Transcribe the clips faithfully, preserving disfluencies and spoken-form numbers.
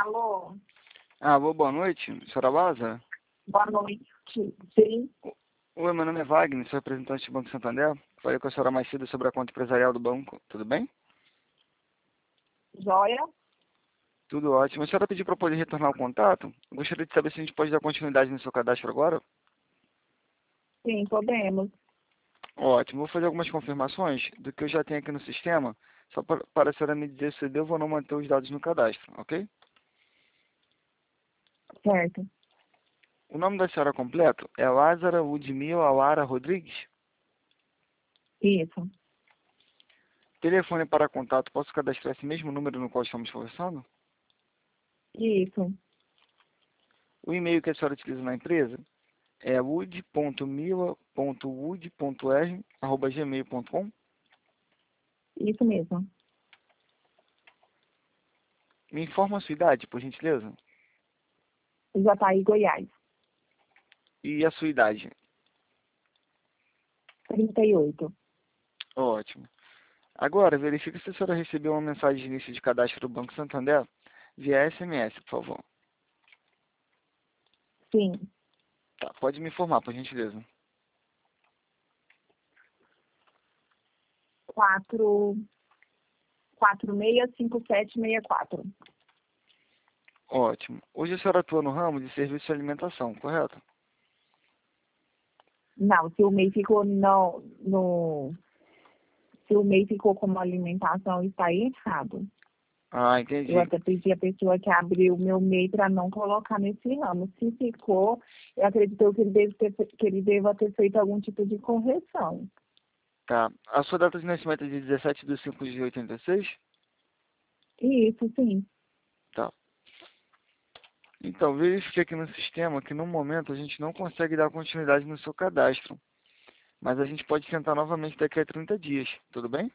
Alô? Alô, boa noite, senhora Lázara? Boa noite. Sim, Oi, meu nome é Wagner, sou representante do Banco Santander. Falei com a senhora mais cedo sobre a conta empresarial do banco, tudo bem? joia? Tudo ótimo. A senhora pediu para poder retornar o contato? Eu gostaria de saber se a gente pode dar continuidade no seu cadastro agora. Sim, podemos. Ótimo, vou fazer algumas confirmações do que eu já tenho aqui no sistema, só para, para a senhora me dizer se devo ou não manter os dados no cadastro, ok? Certo. O nome da senhora completo é Lázara Ludmila Lara Rodrigues. Isso. Telefone para contato, posso cadastrar esse mesmo número no qual estamos conversando? Isso. O e-mail que a senhora utiliza na empresa é wood ponto mila ponto wood ponto r arroba gmail ponto com. Isso mesmo. Me informa a sua idade, por gentileza. Jataí, Goiás. E a sua idade. trinta e oito. Ótimo. Agora, verifique se a senhora recebeu uma mensagem de início de cadastro do Banco Santander via S M S, por favor. Sim. Tá, pode me informar, por gentileza. Quatro, quatro seis cinco sete seis quatro. Ótimo. Hoje a senhora atua no ramo de serviço de alimentação, correto? Não, se o MEI ficou no, no... Se o MEI ficou como alimentação, está errado. Ah, Eu entendi. até pedi a pessoa que abriu o meu MEI para não colocar nesse ramo. Se ficou, eu acredito que ele, deve ter, que ele deva ter feito algum tipo de correção. Tá. A sua data de nascimento é de dezessete de cinco de oitenta e seis? Isso, sim. Tá. Então, verifiquei aqui no sistema que no momento a gente não consegue dar continuidade no seu cadastro. Mas a gente pode tentar novamente daqui a trinta dias, tudo bem?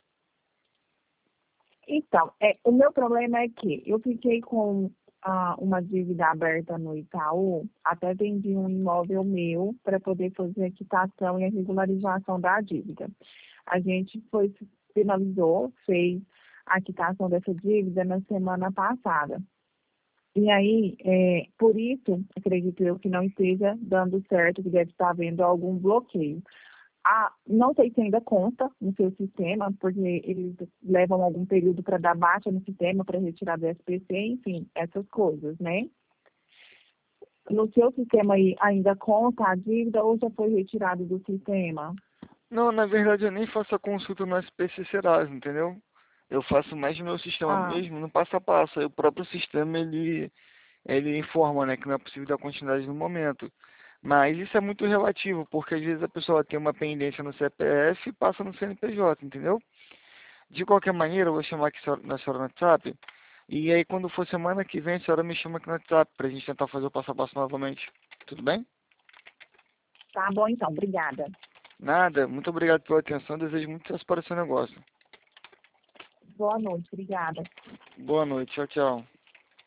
Então, é, o meu problema é que eu fiquei com ah, uma dívida aberta no Itaú, até vendi um imóvel meu para poder fazer a quitação e a regularização da dívida. A gente foi, finalizou, fez a quitação dessa dívida na semana passada. E aí, é, por isso, acredito eu que não esteja dando certo, que deve estar havendo algum bloqueio. Ah, não sei se ainda conta no seu sistema, porque eles levam algum período para dar baixa no sistema, para retirar do S P C, enfim, essas coisas, né? No seu sistema aí ainda conta a dívida ou já foi retirado do sistema? Não, na verdade eu nem faço a consulta no S P C Serasa, entendeu? Eu faço mais no meu sistema Ah, mesmo, no passo a passo. Aí o próprio sistema, ele, ele informa, né, que não é possível dar continuidade no momento. Mas isso é muito relativo, porque às vezes a pessoa tem uma pendência no C P F e passa no C N P J, entendeu? De qualquer maneira, eu vou chamar aqui na senhora no WhatsApp. E aí, quando for semana que vem, a senhora me chama aqui no WhatsApp pra gente tentar fazer o passo a passo novamente. Tudo bem? tá bom então, obrigada. Nada. Muito obrigado pela atenção. Desejo muito sucesso para o seu negócio. Boa noite, obrigada. Boa noite. Tchau, tchau.